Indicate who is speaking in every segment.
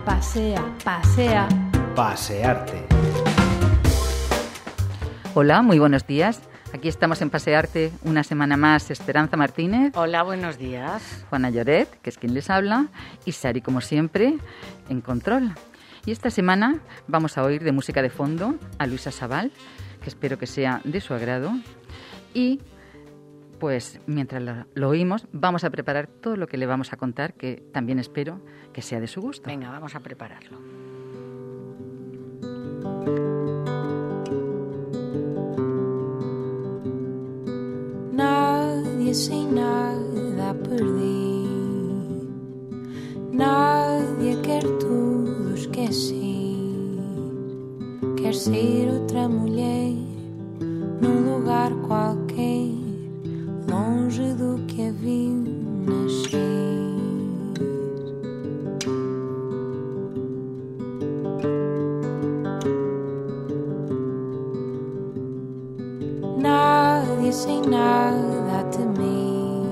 Speaker 1: Pasea, pasea.
Speaker 2: Pasearte.
Speaker 3: Hola, muy buenos días. Aquí estamos en Pasearte una semana más. Esperanza Martínez.
Speaker 4: Hola, buenos días.
Speaker 3: Juana Lloret, que es quien les habla. Y Sari, como siempre, en control. Y esta semana vamos a oír de música de fondo a Luisa Sabal, que espero que sea de su agrado. Y pues mientras lo oímos, vamos a preparar todo lo que le vamos a contar, que también espero que sea de su gusto.
Speaker 4: Venga, vamos a prepararlo.
Speaker 1: Nadie sin nada perder, nadie quer tudo esquecer, quer ser outra mulher num lugar qualquer, longe do que a viu nascer. Nadie sem nada a temer,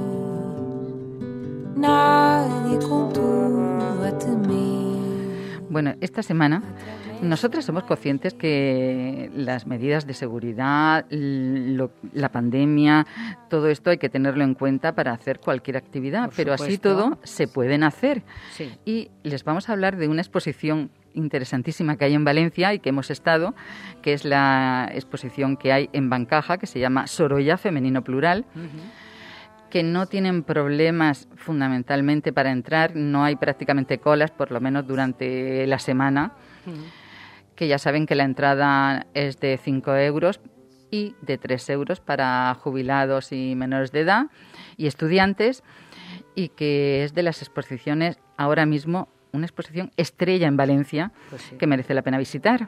Speaker 1: nadie com tudo a temer.
Speaker 3: Bueno, esta semana nosotras somos conscientes que las medidas de seguridad, la pandemia, todo esto hay que tenerlo en cuenta para hacer cualquier actividad, pero así todo se pueden hacer.
Speaker 4: Sí.
Speaker 3: Y les vamos a hablar de una exposición interesantísima que hay en Valencia y que hemos estado, que es la exposición que hay en Bancaja, que se llama Sorolla Femenino Plural. Que no tienen problemas fundamentalmente para entrar, no hay prácticamente colas, por lo menos durante la semana, que ya saben que la entrada es de 5 euros y de 3 euros para jubilados y menores de edad y estudiantes, y que es de las exposiciones ahora mismo, una exposición estrella en Valencia,
Speaker 4: Pues sí.
Speaker 3: que merece la pena visitar.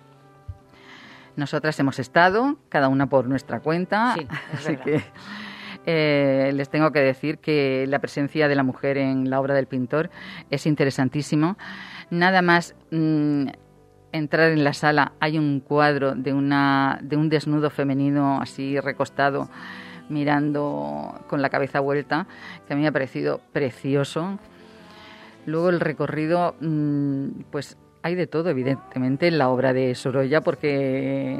Speaker 3: Nosotras hemos estado, cada una por nuestra cuenta,
Speaker 4: Sí, es
Speaker 3: así
Speaker 4: verdad.
Speaker 3: que les tengo que decir que la presencia de la mujer en la obra del pintor es interesantísimo. Nada más entrar en la sala hay un cuadro de un desnudo femenino así recostado, mirando con la cabeza vuelta, que a mí me ha parecido precioso. Luego el recorrido, pues hay de todo, evidentemente, en la obra de Sorolla, porque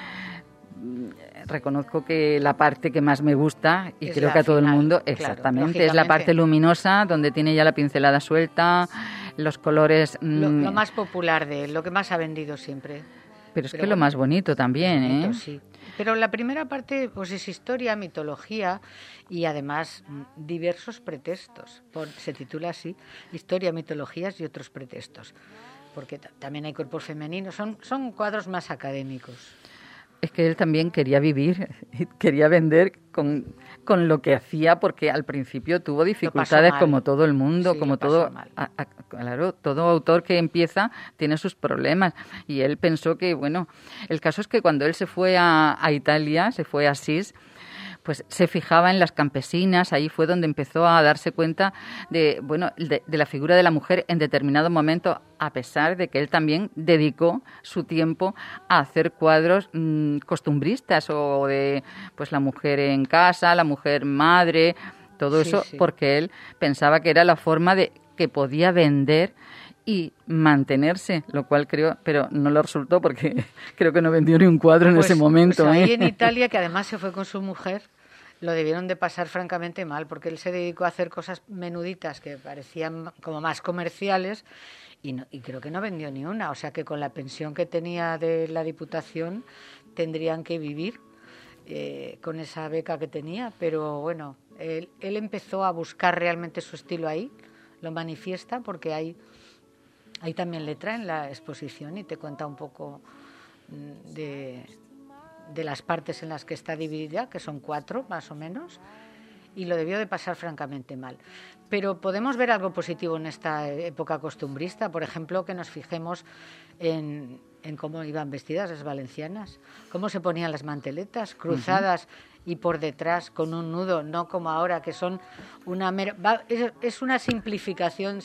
Speaker 3: reconozco que la parte que más me gusta, y
Speaker 4: Es
Speaker 3: creo
Speaker 4: la
Speaker 3: que a todo el
Speaker 4: final,
Speaker 3: mundo,
Speaker 4: claro,
Speaker 3: exactamente, es la parte
Speaker 4: lógicamente.
Speaker 3: luminosa, donde tiene ya la pincelada suelta, los colores...
Speaker 4: Lo más popular de él, lo que más ha vendido siempre.
Speaker 3: pero es
Speaker 4: pero
Speaker 3: que lo
Speaker 4: bueno,
Speaker 3: más bonito también,
Speaker 4: Bonito,
Speaker 3: ¿eh?
Speaker 4: sí. Pero la primera parte pues es historia, mitología y además diversos pretextos. Se titula así, Historia, mitologías y otros pretextos. Porque también hay cuerpos femeninos, son cuadros más académicos.
Speaker 3: Es que él también quería vivir, quería vender con lo que hacía, porque al principio tuvo dificultades
Speaker 4: mal.
Speaker 3: como todo el mundo,
Speaker 4: Sí,
Speaker 3: como
Speaker 4: lo pasó
Speaker 3: todo,
Speaker 4: mal.
Speaker 3: claro, todo autor que empieza tiene sus problemas, y él pensó que, bueno, el caso es que cuando él se fue a Italia, se fue a Asís, pues se fijaba en las campesinas, ahí fue donde empezó a darse cuenta de la figura de la mujer en determinado momento, a pesar de que él también dedicó su tiempo a hacer cuadros costumbristas, o de pues la mujer en casa, la mujer madre, todo
Speaker 4: Sí,
Speaker 3: eso,
Speaker 4: sí.
Speaker 3: porque él pensaba que era la forma de que podía vender y mantenerse, lo cual creo, pero no lo resultó, porque creo que no vendió ni un cuadro en ese momento.
Speaker 4: Pues ahí
Speaker 3: ¿eh?
Speaker 4: en Italia, que además se fue con su mujer, lo debieron de pasar francamente mal, porque él se dedicó a hacer cosas menuditas que parecían como más comerciales y creo que no vendió ni una. O sea que con la pensión que tenía de la Diputación tendrían que vivir con esa beca que tenía. Pero bueno, él empezó a buscar realmente su estilo ahí, lo manifiesta, porque hay también letra en la exposición y te cuenta un poco de las partes en las que está dividida, que son 4 más o menos, y lo debió de pasar francamente mal. Pero podemos ver algo positivo en esta época costumbrista, por ejemplo, que nos fijemos en cómo iban vestidas las valencianas, cómo se ponían las manteletas cruzadas y por detrás con un nudo, no como ahora, que son es una simplificación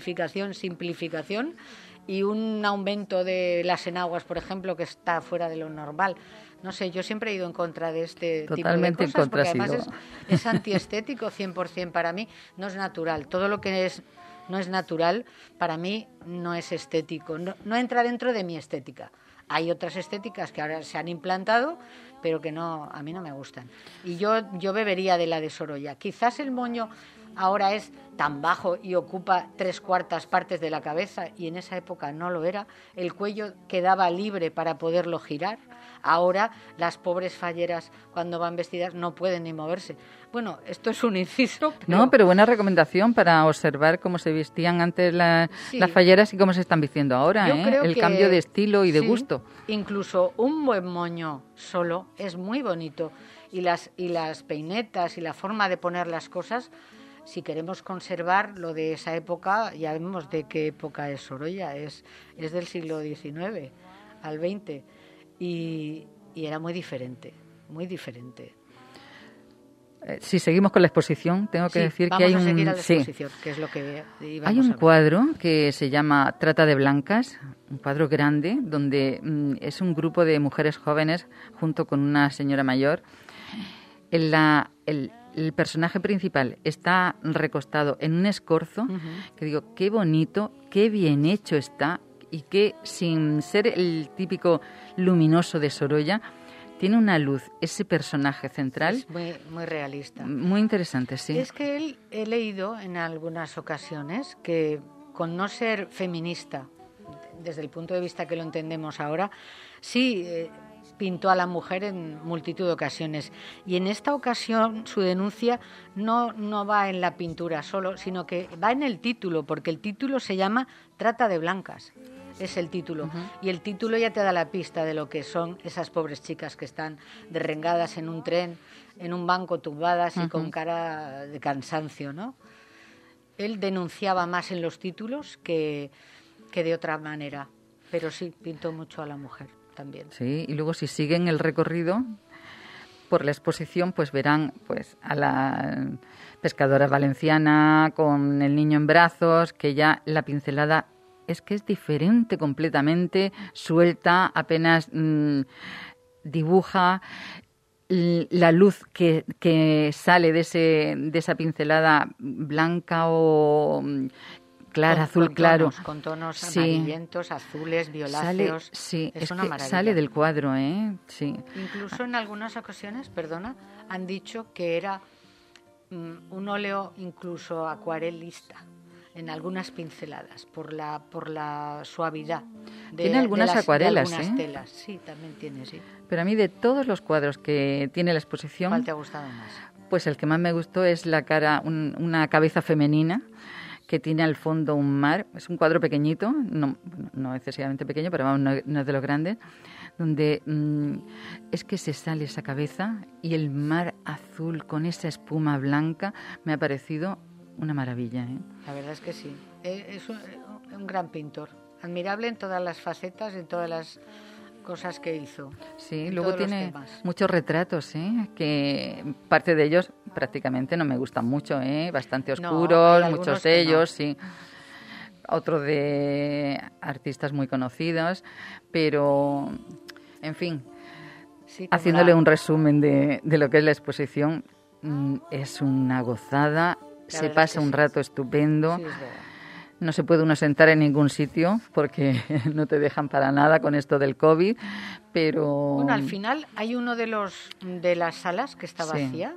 Speaker 4: y un aumento de las enaguas, por ejemplo, que está fuera de lo normal. No sé, yo siempre he ido en contra de este
Speaker 3: Totalmente
Speaker 4: tipo de cosas,
Speaker 3: en contra,
Speaker 4: porque además es antiestético 100% para mí, no es natural. Todo lo que es no es natural, para mí no es estético, no entra dentro de mi estética. Hay otras estéticas que ahora se han implantado, pero que no, a mí no me gustan. Y yo bebería de la de Sorolla. Quizás el moño ahora es tan bajo y ocupa 3/4 partes de la cabeza, y en esa época no lo era. El cuello quedaba libre para poderlo girar. Ahora las pobres falleras, cuando van vestidas, no pueden ni moverse. Bueno, esto es un inciso.
Speaker 3: No, pero buena recomendación para observar cómo se vestían antes las falleras y cómo se están vistiendo ahora.
Speaker 4: Yo creo
Speaker 3: el
Speaker 4: que
Speaker 3: cambio de estilo y de gusto.
Speaker 4: Incluso un buen moño solo es muy bonito. Y las peinetas y la forma de poner las cosas, si queremos conservar lo de esa época, ya vemos de qué época es Sorolla. Es del siglo XIX al XX. Y era muy diferente, muy diferente.
Speaker 3: Si seguimos con la exposición, tengo que decir que hay
Speaker 4: que es lo que íbamos
Speaker 3: hay un
Speaker 4: a ver.
Speaker 3: cuadro que se llama Trata de Blancas, un cuadro grande donde es un grupo de mujeres jóvenes junto con una señora mayor. El personaje principal está recostado en un escorzo, que digo, qué bonito, qué bien hecho está, y que sin ser el típico luminoso de Sorolla, tiene una luz, ese personaje central.
Speaker 4: Es muy, muy realista.
Speaker 3: Muy interesante, sí.
Speaker 4: Es que he leído en algunas ocasiones que, con no ser feminista, desde el punto de vista que lo entendemos ahora, sí pintó a la mujer en multitud de ocasiones. Y en esta ocasión su denuncia no va en la pintura solo, sino que va en el título, porque el título se llama Trata de Blancas. Es el título. Y el título ya te da la pista de lo que son esas pobres chicas que están derrengadas en un tren, en un banco, tumbadas y con cara de cansancio, ¿no? Él denunciaba más en los títulos que de otra manera, pero sí, pintó mucho a la mujer también.
Speaker 3: Sí, y luego si siguen el recorrido por la exposición, pues verán pues a la pescadora valenciana con el niño en brazos, que ya la pincelada es que es diferente completamente, suelta, apenas dibuja. La luz que sale de esa pincelada blanca o clara, azul claro.
Speaker 4: Con tonos amarillentos, azules, violáceos.
Speaker 3: Es
Speaker 4: una
Speaker 3: que
Speaker 4: maravilla.
Speaker 3: sale del cuadro, ¿eh? Sí.
Speaker 4: Incluso en algunas ocasiones, han dicho que era un óleo incluso acuarelista. En algunas pinceladas, por la suavidad
Speaker 3: tiene algunas acuarelas,
Speaker 4: de algunas telas. Sí, también tiene, sí.
Speaker 3: Pero a mí, de todos los cuadros que tiene la exposición,
Speaker 4: ¿cuál te ha gustado más?
Speaker 3: Pues el que más me gustó es la cara, una cabeza femenina que tiene al fondo un mar. Es un cuadro pequeñito, no excesivamente pequeño, pero vamos, no es de los grandes, donde es que se sale esa cabeza y el mar azul con esa espuma blanca me ha parecido una maravilla, ¿eh?
Speaker 4: La verdad es que sí. Es un gran pintor. Admirable en todas las facetas, en todas las cosas que hizo.
Speaker 3: Sí, luego tiene muchos retratos, ¿eh? Que parte de ellos prácticamente no me gustan mucho, ¿eh? Bastante oscuros, muchos de ellos, sí. Otro de artistas muy conocidos, pero, en fin, sí, haciéndole un resumen de lo que es la exposición, es una gozada. Se pasa un rato estupendo. Sí, no se puede uno sentar en ningún sitio porque no te dejan para nada con esto del COVID, pero...
Speaker 4: Bueno, al final hay uno de las salas que está vacía,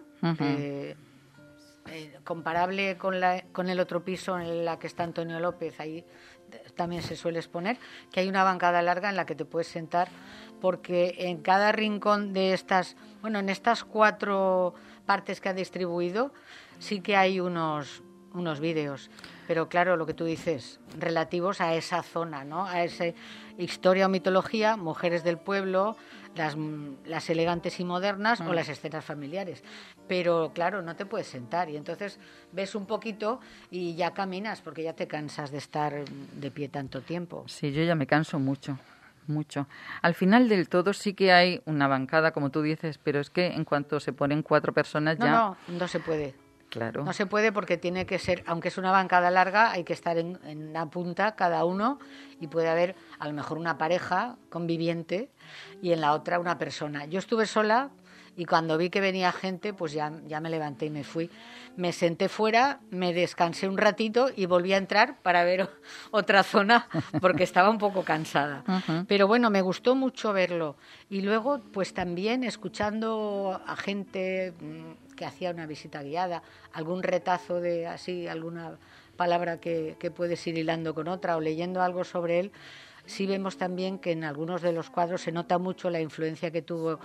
Speaker 4: comparable con el otro piso en la que está Antonio López. Ahí también se suele exponer que hay una bancada larga en la que te puedes sentar, porque en cada rincón de en estas 4 partes que ha distribuido, sí que hay unos vídeos, pero claro, lo que tú dices, relativos a esa zona, ¿no? A esa historia o mitología, mujeres del pueblo, las elegantes y modernas o las escenas familiares. Pero claro, no te puedes sentar y entonces ves un poquito y ya caminas porque ya te cansas de estar de pie tanto tiempo.
Speaker 3: Sí, yo ya me canso mucho. Al final del todo sí que hay una bancada, como tú dices, pero es que en cuanto se ponen 4 personas ya...
Speaker 4: No se puede.
Speaker 3: Claro.
Speaker 4: No se puede porque tiene que ser, aunque es una bancada larga, hay que estar en una punta cada uno y puede haber a lo mejor una pareja conviviente y en la otra una persona. Yo estuve sola Y cuando vi que venía gente, pues ya me levanté y me fui. Me senté fuera, me descansé un ratito y volví a entrar para ver otra zona porque estaba un poco cansada.
Speaker 3: Ujú.
Speaker 4: Pero bueno, me gustó mucho verlo. Y luego, pues también escuchando a gente que hacía una visita guiada, algún retazo de así, alguna palabra que puedes ir hilando con otra o leyendo algo sobre él, sí vemos también que en algunos de los cuadros se nota mucho la influencia que tuvo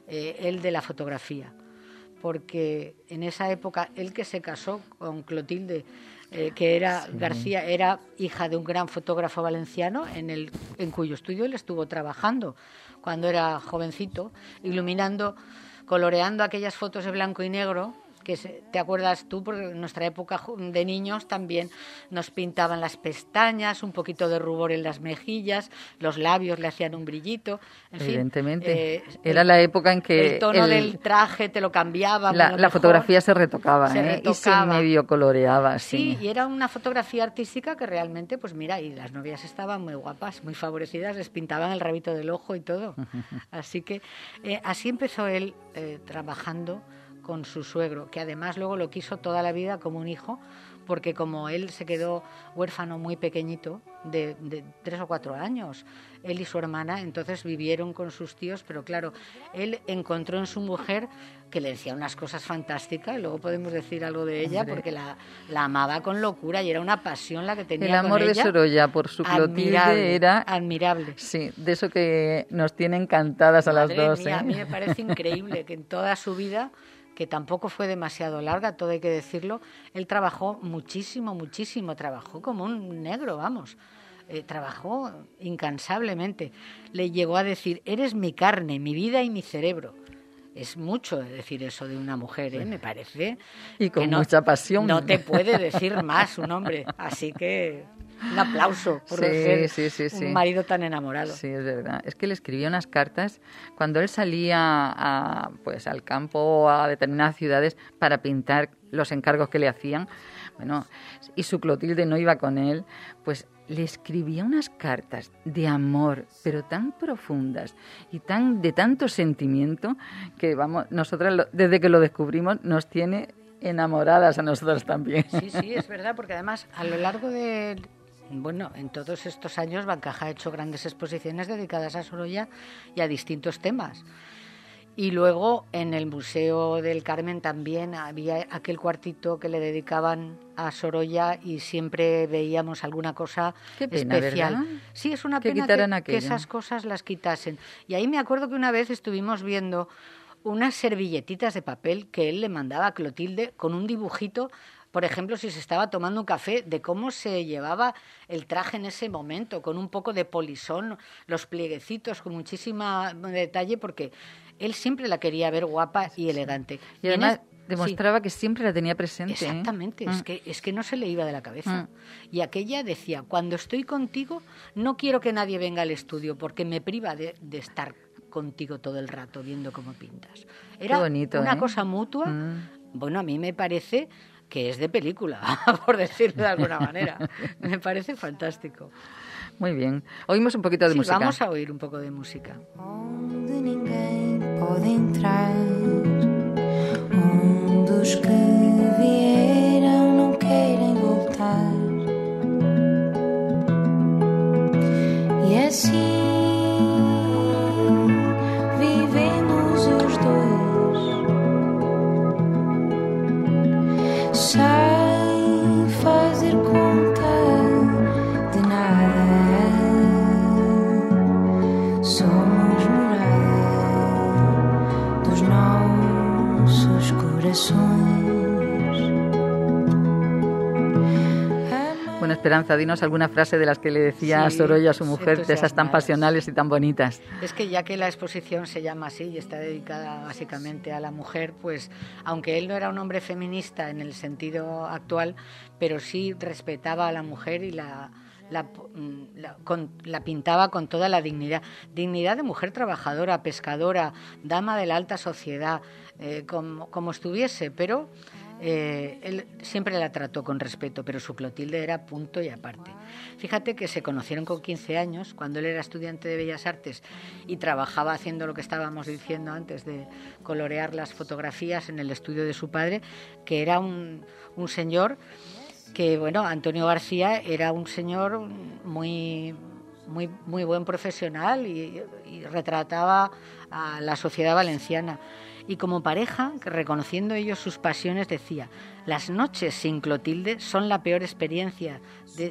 Speaker 4: él de la fotografía, porque en esa época él, que se casó con Clotilde, que era García, era hija de un gran fotógrafo valenciano en cuyo estudio él estuvo trabajando cuando era jovencito, iluminando, coloreando aquellas fotos de blanco y negro que te acuerdas tú, porque en nuestra época de niños también nos pintaban las pestañas, un poquito de rubor en las mejillas, los labios le hacían un brillito, en
Speaker 3: Evidentemente.
Speaker 4: fin,
Speaker 3: Era la época en que
Speaker 4: el tono del traje te lo cambiaba.
Speaker 3: La fotografía se retocaba, y se medio coloreaba.
Speaker 4: Sí, y era una fotografía artística que realmente, pues mira, y las novias estaban muy guapas, muy favorecidas, les pintaban el rabito del ojo y todo. Así que así empezó él trabajando con su suegro, que además luego lo quiso toda la vida como un hijo, porque como él se quedó huérfano muy pequeñito, de 3 o 4 años, él y su hermana, entonces vivieron con sus tíos, pero claro, él encontró en su mujer que le decía unas cosas fantásticas, y luego podemos decir algo de ella, porque la amaba con locura y era una pasión la que tenía con ella.
Speaker 3: El amor de Sorolla por su Clotilde era
Speaker 4: admirable.
Speaker 3: Sí, de eso que nos tiene encantadas a las dos.
Speaker 4: Mía, a mí me parece increíble que en toda su vida, que tampoco fue demasiado larga, todo hay que decirlo, él trabajó muchísimo, trabajó como un negro, vamos, trabajó incansablemente. Le llegó a decir: eres mi carne, mi vida y mi cerebro. Es mucho decir eso de una mujer, me parece.
Speaker 3: Y con mucha pasión.
Speaker 4: No te puede decir más un hombre, así que un aplauso por ser un marido tan enamorado.
Speaker 3: Sí, es verdad. Es que le escribía unas cartas cuando él salía al campo o a determinadas ciudades para pintar los encargos que le hacían. Bueno, y su Clotilde no iba con él, pues le escribía unas cartas de amor, pero tan profundas y de tanto sentimiento que, vamos, nosotras desde que lo descubrimos nos tiene enamoradas a nosotras también.
Speaker 4: Sí, es verdad, porque además a lo largo de... Bueno, en todos estos años Bancaja ha hecho grandes exposiciones dedicadas a Sorolla y a distintos temas. Y luego en el Museo del Carmen también había aquel cuartito que le dedicaban a Sorolla y siempre veíamos alguna cosa especial.
Speaker 3: ¿Verdad?
Speaker 4: Sí, es una pena que esas cosas las quitasen. Y ahí me acuerdo que una vez estuvimos viendo unas servilletitas de papel que él le mandaba a Clotilde con un dibujito, por ejemplo, si se estaba tomando un café, de cómo se llevaba el traje en ese momento, con un poco de polisón, los plieguecitos, con muchísimo detalle, porque él siempre la quería ver guapa y elegante.
Speaker 3: Y además demostraba que siempre la tenía presente.
Speaker 4: Exactamente, es que no se le iba de la cabeza. Y aquella decía: cuando estoy contigo no quiero que nadie venga al estudio porque me priva de estar contigo todo el rato viendo cómo pintas. Era
Speaker 3: bonito,
Speaker 4: una cosa mutua. Bueno, a mí me parece que es de película, por decirlo de alguna manera. Me parece fantástico.
Speaker 3: Muy bien. Oímos un poquito de música.
Speaker 4: Vamos a oír un poco de música.
Speaker 1: Onde ninguém pode entrar, onde os que vieram não querem voltar. E assim vivemos os dois, sem fazer conta de nada. Somos morada dos nossos corações.
Speaker 3: Bueno, Esperanza, dinos alguna frase de las que le decía Sorolla a su mujer, de esas tan pasionales y tan bonitas.
Speaker 4: Es que ya que la exposición se llama así y está dedicada básicamente a la mujer, pues aunque él no era un hombre feminista en el sentido actual, pero sí respetaba a la mujer y la pintaba con toda la dignidad de mujer trabajadora, pescadora, dama de la alta sociedad, como estuviese, pero Él siempre la trató con respeto, pero su Clotilde era punto y aparte. Fíjate que se conocieron con 15 años, cuando él era estudiante de Bellas Artes y trabajaba haciendo lo que estábamos diciendo antes, de colorear las fotografías en el estudio de su padre, que era un señor que, bueno, Antonio García era un señor muy buen profesional y retrataba a la sociedad valenciana. Y como pareja, reconociendo ellos sus pasiones, decía: las noches sin Clotilde son la peor experiencia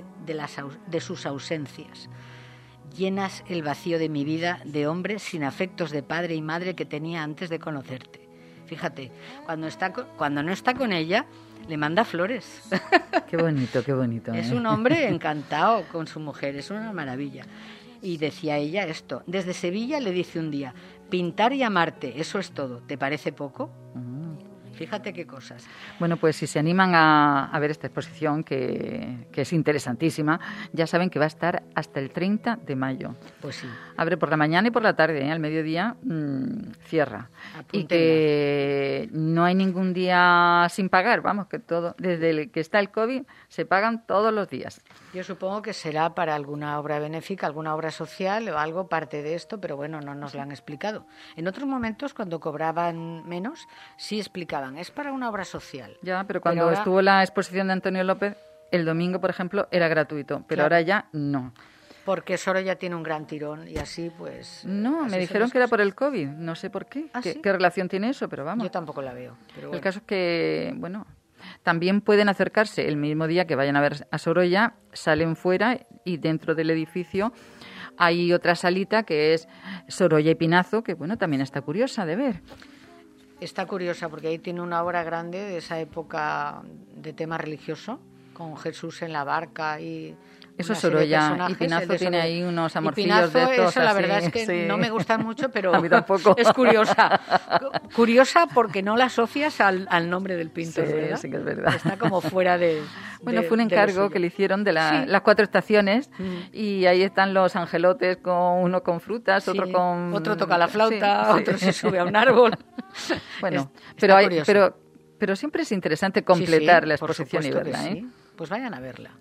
Speaker 4: de sus ausencias. Llenas el vacío de mi vida de hombre sin afectos de padre y madre que tenía antes de conocerte. Fíjate, cuando no está con ella, le manda flores.
Speaker 3: Qué bonito, qué bonito.
Speaker 4: Es un hombre encantado con su mujer, es una maravilla. Y decía ella esto: desde Sevilla le dice un día: pintar y amarte, eso es todo, ¿te parece poco? Fíjate qué cosas.
Speaker 3: Bueno, pues si se animan a ver esta exposición, que es interesantísima, ya saben que va a estar hasta el 30 de mayo.
Speaker 4: Pues sí.
Speaker 3: Abre por la mañana y por la tarde, ¿eh? Al mediodía cierra.
Speaker 4: Apúntenla.
Speaker 3: Y que no hay ningún día sin pagar, vamos, que todo, desde el que está el COVID, se pagan todos los días.
Speaker 4: Yo supongo que será para alguna obra benéfica, alguna obra social o algo parte de esto, pero bueno, no nos lo han explicado. En otros momentos, cuando cobraban menos, sí explicaban: es para una obra social.
Speaker 3: Ya, pero cuando
Speaker 4: ahora
Speaker 3: estuvo la exposición de Antonio López, el domingo, por ejemplo, era gratuito, pero
Speaker 4: claro,
Speaker 3: ahora ya no.
Speaker 4: Porque Sorolla tiene un gran tirón y así pues...
Speaker 3: No,
Speaker 4: así
Speaker 3: me dijeron
Speaker 4: son
Speaker 3: que era
Speaker 4: las
Speaker 3: por el COVID, no sé por qué.
Speaker 4: ¿Ah, sí?
Speaker 3: ¿Qué relación tiene eso? Pero vamos.
Speaker 4: Yo tampoco la veo. Pero bueno.
Speaker 3: El caso es que, bueno, también pueden acercarse el mismo día que vayan a ver a Sorolla, salen fuera y dentro del edificio hay otra salita que es Sorolla y Pinazo, que bueno, también está curiosa de ver.
Speaker 4: Está curiosa porque ahí tiene una obra grande de esa época de tema religioso, con Jesús en la barca y...
Speaker 3: Eso
Speaker 4: una
Speaker 3: es
Speaker 4: serie de
Speaker 3: Sorolla, y
Speaker 4: personajes,
Speaker 3: Pinazo
Speaker 4: el de
Speaker 3: tiene
Speaker 4: Sorolla.
Speaker 3: ahí unos
Speaker 4: Y
Speaker 3: amorcillos
Speaker 4: Pinazo,
Speaker 3: de estos
Speaker 4: eso la
Speaker 3: así,
Speaker 4: verdad es que
Speaker 3: sí.
Speaker 4: no me gustan mucho, pero
Speaker 3: A mí tampoco.
Speaker 4: es curiosa. Curiosa porque no la asocias al nombre del pintor,
Speaker 3: Sí,
Speaker 4: ¿verdad?
Speaker 3: sí que es verdad.
Speaker 4: Está como fuera de...
Speaker 3: Bueno,
Speaker 4: de-
Speaker 3: fue un
Speaker 4: de lo
Speaker 3: encargo
Speaker 4: suyo.
Speaker 3: que le hicieron de
Speaker 4: Sí.
Speaker 3: las 4 estaciones
Speaker 4: Mm.
Speaker 3: y ahí están los angelotes, uno con frutas,
Speaker 4: Sí,
Speaker 3: otro con...
Speaker 4: otro toca la flauta,
Speaker 3: Sí, sí.
Speaker 4: otro se sube a un árbol.
Speaker 3: Bueno,
Speaker 4: Está curioso.
Speaker 3: pero siempre es interesante completar
Speaker 4: Sí, sí,
Speaker 3: la
Speaker 4: por
Speaker 3: exposición y
Speaker 4: supuesto
Speaker 3: verla,
Speaker 4: que
Speaker 3: ¿eh?
Speaker 4: sí. Pues vayan a verla.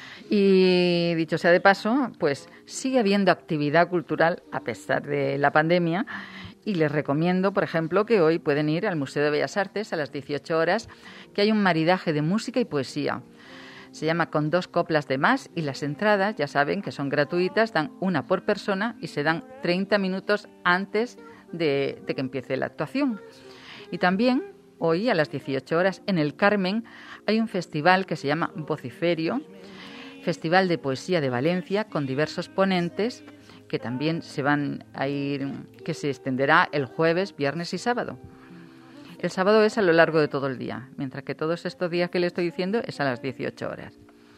Speaker 3: Y dicho sea de paso, pues sigue habiendo actividad cultural a pesar de la pandemia y les recomiendo, por ejemplo, que hoy pueden ir al Museo de Bellas Artes a las 18 horas, que hay un maridaje de música y poesía. Se llama Con dos coplas de más y las entradas, ya saben que son gratuitas, dan una por persona y se dan 30 minutos antes de que empiece la actuación. Y también hoy a las 18 horas en el Carmen hay un festival que se llama Vociferio, Festival de Poesía de Valencia, con diversos ponentes que también se van a ir, que se extenderá el jueves, viernes y sábado. El sábado es a lo largo de todo el día, mientras que todos estos días que le estoy diciendo es a las 18 horas.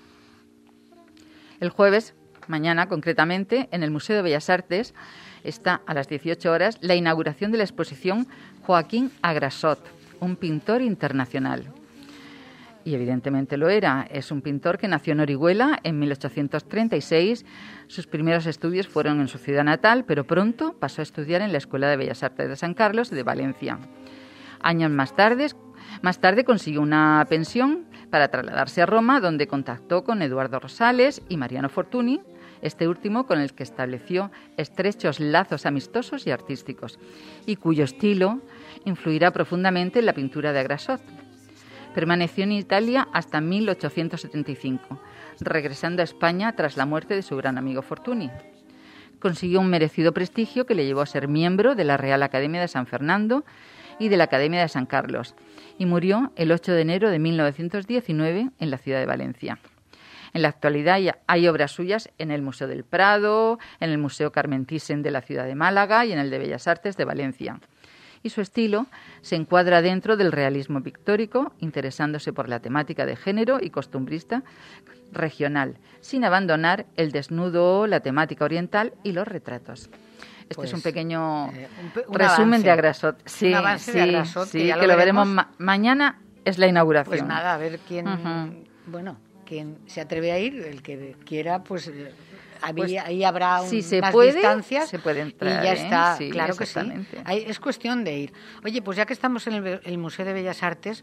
Speaker 3: El jueves, mañana concretamente, en el Museo de Bellas Artes está a las 18 horas la inauguración de la exposición Joaquín Agrasot, un pintor internacional. Y evidentemente lo era. Es un pintor que nació en Orihuela en 1836. Sus primeros estudios fueron en su ciudad natal, pero pronto pasó a estudiar en la Escuela de Bellas Artes de San Carlos de Valencia. Años más tarde consiguió una pensión para trasladarse a Roma, donde contactó con Eduardo Rosales y Mariano Fortuny, este último con el que estableció estrechos lazos amistosos y artísticos, y cuyo estilo influirá profundamente en la pintura de Agrasot. Permaneció en Italia hasta 1875, regresando a España tras la muerte de su gran amigo Fortuny. Consiguió un merecido prestigio que le llevó a ser miembro de la Real Academia de San Fernando y de la Academia de San Carlos, y murió el 8 de enero de 1919 en la ciudad de Valencia. En la actualidad hay obras suyas en el Museo del Prado, en el Museo Carmen Thyssen de la ciudad de Málaga y en el de Bellas Artes de Valencia. Y su estilo se encuadra dentro del realismo pictórico, interesándose por la temática de género y costumbrista regional, sin abandonar el desnudo, la temática oriental y los retratos. Este
Speaker 4: Pues,
Speaker 3: es un pequeño
Speaker 4: un
Speaker 3: resumen
Speaker 4: avance.
Speaker 3: de Agrasot. Sí,
Speaker 4: Un avance de Agrasot,
Speaker 3: sí,
Speaker 4: que ya
Speaker 3: que lo veremos
Speaker 4: veremos.
Speaker 3: mañana, es la inauguración.
Speaker 4: Pues nada, a ver quién...
Speaker 3: Ujú.
Speaker 4: Bueno, quien se atreve a ir, el que quiera, pues...
Speaker 3: Pues,
Speaker 4: ahí habrá
Speaker 3: si se
Speaker 4: unas
Speaker 3: puede,
Speaker 4: distancias
Speaker 3: se puede entrar,
Speaker 4: y ya
Speaker 3: ¿eh?
Speaker 4: está,
Speaker 3: Sí,
Speaker 4: claro que sí.
Speaker 3: exactamente.
Speaker 4: Es cuestión de ir. Oye, pues ya que estamos en el Museo de Bellas Artes,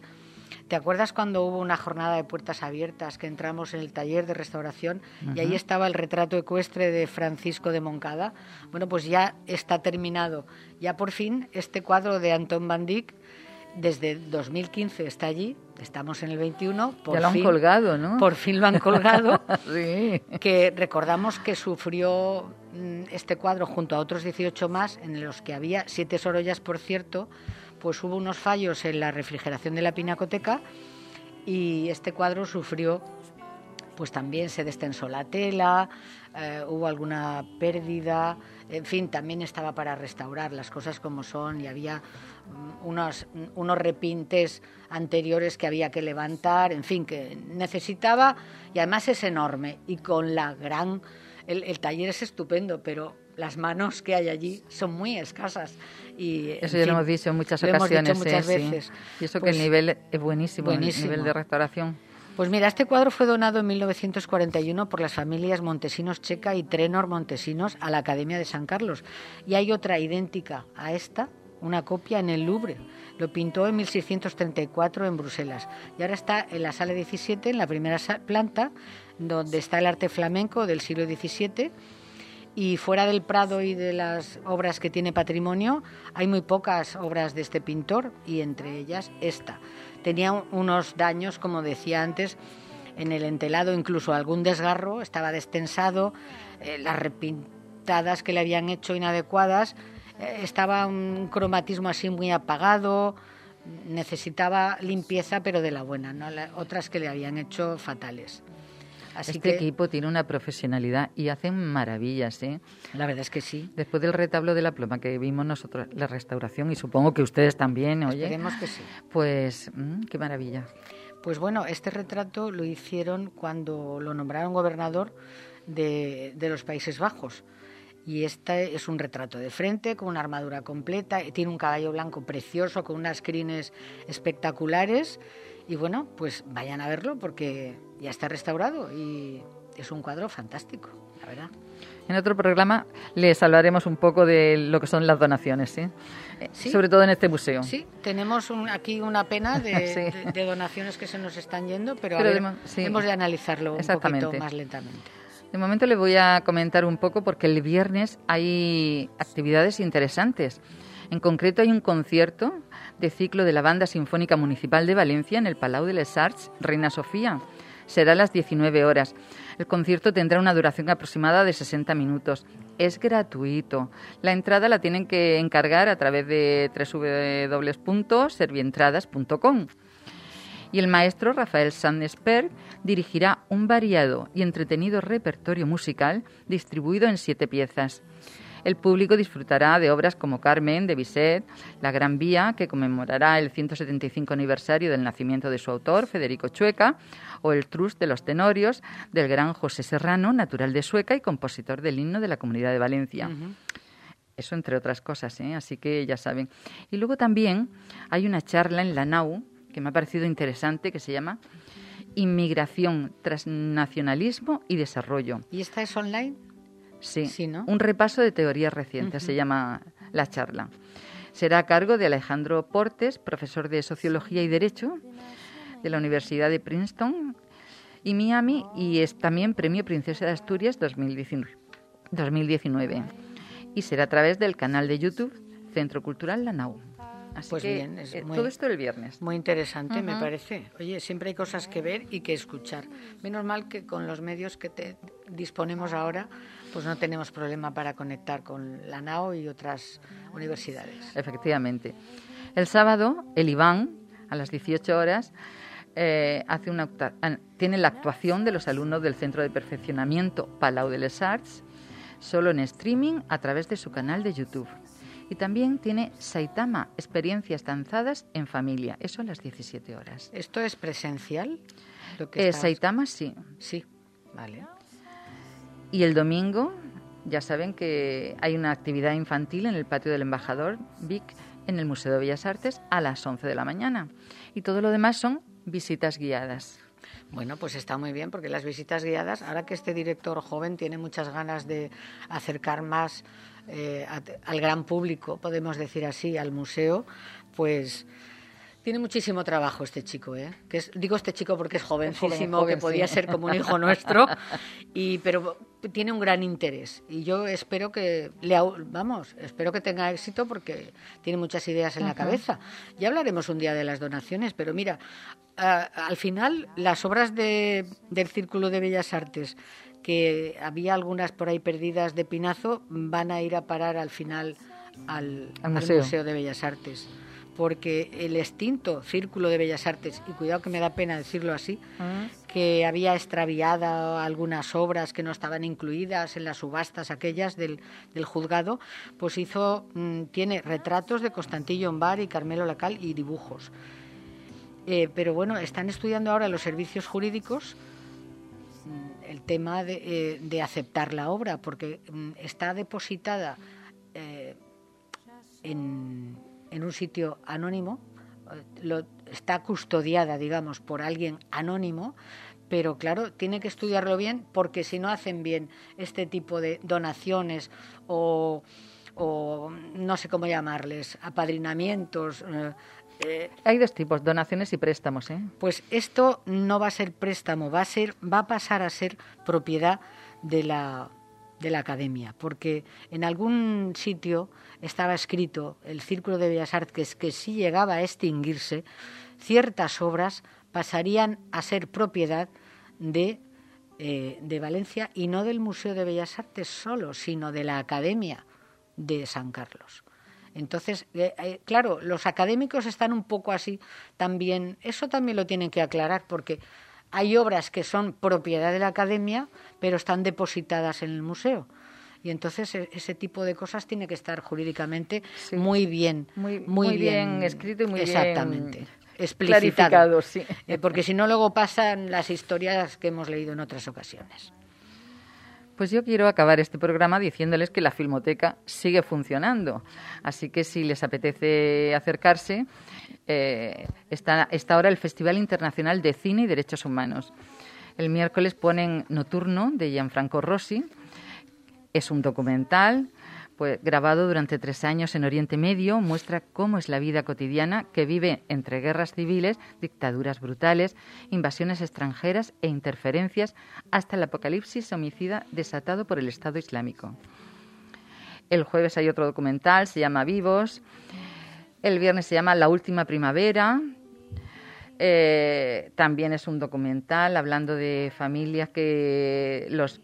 Speaker 4: ¿Te acuerdas cuando hubo una jornada de puertas abiertas que entramos en el taller de restauración y ahí estaba el retrato ecuestre de Francisco de Moncada? Bueno, pues ya está terminado. Ya por fin este cuadro de Anton van Dyck, desde 2015 está allí, estamos en el 21.
Speaker 3: Ya lo han colgado, ¿no?
Speaker 4: Por fin lo han colgado.
Speaker 3: Sí.
Speaker 4: Que recordamos que sufrió este cuadro junto a otros 18 más, en los que había 7 Sorollas, por cierto, pues hubo unos fallos en la refrigeración de la pinacoteca y este cuadro sufrió, pues también se destensó la tela, hubo alguna pérdida, en fin, también estaba para restaurar las cosas como son y había unos repintes anteriores que había que levantar, en fin, que necesitaba, y además es enorme y con la gran... El taller es estupendo, pero las manos que hay allí son muy escasas. Y,
Speaker 3: eso ya lo hemos dicho en muchas ocasiones.
Speaker 4: Hemos dicho muchas veces.
Speaker 3: Sí. Y eso
Speaker 4: pues,
Speaker 3: que el nivel es buenísimo, el nivel de restauración.
Speaker 4: Pues mira, este cuadro fue donado en 1941 por las familias Montesinos Checa y Trenor Montesinos a la Academia de San Carlos. Y hay otra idéntica a esta, una copia en el Louvre. Lo pintó en 1634 en Bruselas. Y ahora está en la sala 17, en la primera planta, donde está el arte flamenco del siglo XVII. Y fuera del Prado y de las obras que tiene patrimonio, hay muy pocas obras de este pintor, y entre ellas esta. Tenía unos daños, como decía antes, en el entelado, incluso algún desgarro, estaba destensado, las repintadas que le habían hecho inadecuadas, estaba un cromatismo así muy apagado, necesitaba limpieza, pero de la buena, ¿no? Otras que le habían hecho fatales. Así
Speaker 3: este equipo tiene una profesionalidad y hacen maravillas, ¿eh?
Speaker 4: La verdad es que sí.
Speaker 3: Después del retablo de la ploma que vimos nosotros, la restauración, y supongo que ustedes también, oye.
Speaker 4: Esperemos que sí.
Speaker 3: Pues, qué maravilla.
Speaker 4: Pues bueno, este retrato lo hicieron cuando lo nombraron gobernador de los Países Bajos. Y este es un retrato de frente, con una armadura completa, tiene un caballo blanco precioso, con unas crines espectaculares. Y bueno, pues vayan a verlo porque ya está restaurado y es un cuadro fantástico, la verdad.
Speaker 3: En otro programa les hablaremos un poco de lo que son las donaciones, ¿sí? ¿Sí? Sobre todo en este museo.
Speaker 4: Sí, tenemos aquí una pena de donaciones que se nos están yendo, pero a ver, hemos de analizarlo un poquito más lentamente.
Speaker 3: De momento les voy a comentar un poco porque el viernes hay actividades interesantes. En concreto hay un concierto de ciclo de la Banda Sinfónica Municipal de Valencia en el Palau de les Arts Reina Sofía. Será a las 19 horas. El concierto tendrá una duración aproximada de 60 minutos. Es gratuito. La entrada la tienen que encargar a través de www.servientradas.com. Y el maestro Rafael Sandesberg dirigirá un variado y entretenido repertorio musical distribuido en 7 piezas. El público disfrutará de obras como Carmen, de Bizet, La Gran Vía, que conmemorará el 175 aniversario del nacimiento de su autor, Federico Chueca, o el Trust de los Tenorios, del gran José Serrano, natural de Sueca y compositor del himno de la Comunidad de Valencia. Uh-huh. Eso entre otras cosas, ¿eh? Así que ya saben. Y luego también hay una charla en la NAU, que me ha parecido interesante, que se llama Inmigración, Transnacionalismo y Desarrollo.
Speaker 4: ¿Y esta es online?
Speaker 3: Sí, ¿no? Un repaso de teorías recientes, se llama la charla. Será a cargo de Alejandro Portes, profesor de Sociología y Derecho de la Universidad de Princeton y Miami, y es también Premio Princesa de Asturias 2019. Y será a través del canal de YouTube Centro Cultural La Nau. Así
Speaker 4: pues
Speaker 3: que,
Speaker 4: bien, es
Speaker 3: todo esto el viernes.
Speaker 4: Muy interesante, me parece. Oye, siempre hay cosas que ver y que escuchar. Menos mal que con los medios que disponemos ahora, pues no tenemos problema para conectar con la NAO y otras universidades.
Speaker 3: Efectivamente. El sábado, el Iván, a las 18 horas, tiene la actuación de los alumnos del Centro de Perfeccionamiento Palau de les Arts, solo en streaming a través de su canal de YouTube. Y también tiene Saitama, experiencias danzadas en familia, eso a las 17 horas.
Speaker 4: ¿Esto es presencial?
Speaker 3: Saitama sí.
Speaker 4: Sí, vale.
Speaker 3: Y el domingo, ya saben que hay una actividad infantil en el patio del Embajador Vic, en el Museo de Bellas Artes, a las 11 de la mañana. Y todo lo demás son visitas guiadas.
Speaker 4: Bueno, pues está muy bien, porque las visitas guiadas, ahora que este director joven tiene muchas ganas de acercar más al gran público, podemos decir así, al museo, pues Tiene muchísimo trabajo este chico, ¿eh? Digo este chico porque es jovencísimo,
Speaker 3: joven,
Speaker 4: que podía ser como un hijo nuestro, pero tiene un gran interés. Y yo espero que espero que tenga éxito porque tiene muchas ideas en la cabeza. Ya hablaremos un día de las donaciones, pero mira, al final las obras del Círculo de Bellas Artes, que había algunas por ahí perdidas de Pinazo, van a ir a parar al final al Museo de Bellas Artes. Porque el extinto Círculo de Bellas Artes, y cuidado que me da pena decirlo así, que había extraviado algunas obras que no estaban incluidas en las subastas aquellas del juzgado, pues tiene retratos de Constantin Llombart y Carmelo Lacal y dibujos. Pero bueno, están estudiando ahora los servicios jurídicos el tema de aceptar la obra, porque está depositada en un sitio anónimo, está custodiada, digamos, por alguien anónimo, pero claro, tiene que estudiarlo bien, porque si no hacen bien este tipo de donaciones o no sé cómo llamarles, apadrinamientos.
Speaker 3: Hay dos tipos, donaciones y préstamos, ¿eh?
Speaker 4: Pues esto no va a ser préstamo, va a pasar a ser propiedad de la academia, porque en algún sitio estaba escrito el Círculo de Bellas Artes que si llegaba a extinguirse, ciertas obras pasarían a ser propiedad de Valencia, y no del Museo de Bellas Artes solo, sino de la Academia de San Carlos. Entonces, claro, los académicos están un poco así también, eso también lo tienen que aclarar, porque hay obras que son propiedad de la academia, pero están depositadas en el museo. Y entonces ese tipo de cosas tiene que estar jurídicamente muy bien
Speaker 3: escrito y muy
Speaker 4: exactamente,
Speaker 3: bien
Speaker 4: explicitado.
Speaker 3: Clarificado, sí.
Speaker 4: Porque si no, luego pasan las historias que hemos leído en otras ocasiones.
Speaker 3: Pues yo quiero acabar este programa diciéndoles que la Filmoteca sigue funcionando. Así que si les apetece acercarse, está ahora el Festival Internacional de Cine y Derechos Humanos. El miércoles ponen Nocturno, de Gianfranco Rosi. Es un documental pues, grabado durante 3 años en Oriente Medio. Muestra cómo es la vida cotidiana que vive entre guerras civiles, dictaduras brutales, invasiones extranjeras e interferencias hasta el apocalipsis homicida desatado por el Estado Islámico. El jueves hay otro documental, se llama Vivos. El viernes se llama La Última Primavera. También es un documental hablando de familias que los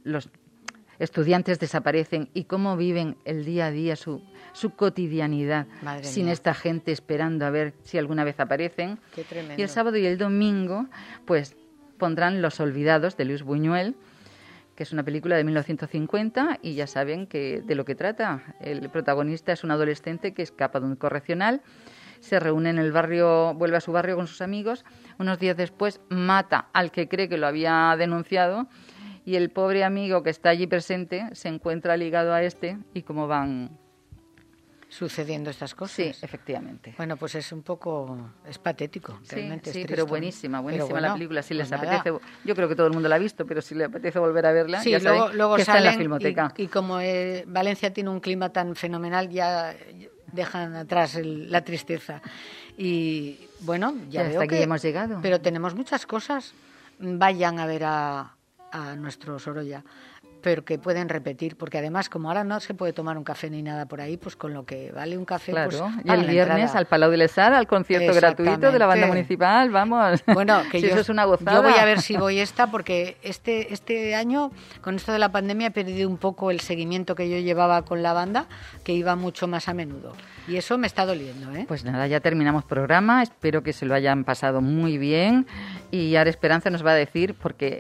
Speaker 3: estudiantes desaparecen y cómo viven el día a día su cotidianidad.
Speaker 4: Madre
Speaker 3: sin
Speaker 4: mía.
Speaker 3: Esta gente esperando a ver si alguna vez aparecen.
Speaker 4: Qué tremendo.
Speaker 3: Y el sábado y el domingo pues pondrán Los Olvidados, de Luis Buñuel, que es una película de 1950, y ya saben de lo que trata. El protagonista es un adolescente que escapa de un correccional, se reúne en el barrio, vuelve a su barrio con sus amigos, unos días después mata al que cree que lo había denunciado, y el pobre amigo que está allí presente se encuentra ligado a y cómo van
Speaker 4: sucediendo estas cosas.
Speaker 3: Sí, efectivamente.
Speaker 4: Bueno, pues es patético, realmente.
Speaker 3: Sí,
Speaker 4: es
Speaker 3: pero
Speaker 4: triste.
Speaker 3: buenísima
Speaker 4: Pero bueno,
Speaker 3: la película. Si
Speaker 4: pues
Speaker 3: les
Speaker 4: nada.
Speaker 3: apetece, yo creo que todo el mundo la ha visto, pero si les apetece volver a verla,
Speaker 4: Sí,
Speaker 3: ya saben
Speaker 4: luego
Speaker 3: que está en la
Speaker 4: salen
Speaker 3: Filmoteca.
Speaker 4: y como Valencia tiene un clima tan fenomenal, ya dejan atrás la tristeza. Y bueno, ya veo
Speaker 3: hasta aquí
Speaker 4: que
Speaker 3: hemos llegado.
Speaker 4: Pero tenemos muchas cosas. Vayan a ver a nuestro Sorolla, pero que pueden repetir, porque además como ahora no se puede tomar un café ni nada por ahí, pues con lo que vale un café,
Speaker 3: Claro,
Speaker 4: pues
Speaker 3: y el viernes al Palau de l'Esar, al concierto gratuito de la banda municipal, vamos.
Speaker 4: Bueno, que
Speaker 3: si eso es una gozada.
Speaker 4: Yo voy a ver si voy porque este año, con esto de la pandemia, he perdido un poco el seguimiento que yo llevaba con la banda, que iba mucho más a menudo. Y eso me está doliendo, ¿eh?
Speaker 3: Pues nada, ya terminamos programa, espero que se lo hayan pasado muy bien, y ahora Esperanza nos va a decir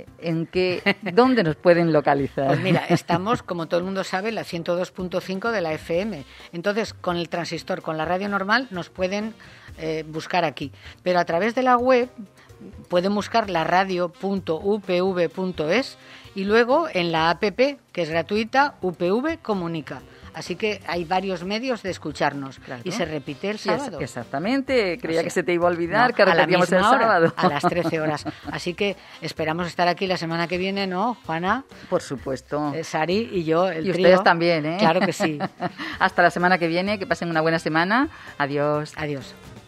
Speaker 3: dónde nos pueden localizar.
Speaker 4: Pues mira, estamos, como todo el mundo sabe, en la 102.5 de la FM. Entonces, con el transistor, con la radio normal, nos pueden buscar aquí. Pero a través de la web pueden buscar la radio.upv.es y luego en la app, que es gratuita, UPV Comunica. Así que hay varios medios de escucharnos. Claro. Y se repite el sábado.
Speaker 3: Exactamente. Creía que se te iba a olvidar, que repetíamos el sábado.
Speaker 4: A las 13 horas. Así que esperamos estar aquí la semana que viene, ¿no, Juana?
Speaker 3: Por supuesto.
Speaker 4: Sari y yo, el
Speaker 3: y
Speaker 4: trío.
Speaker 3: Ustedes también, ¿eh?
Speaker 4: Claro que sí.
Speaker 3: Hasta la semana que viene, que pasen una buena semana. Adiós.
Speaker 4: Adiós.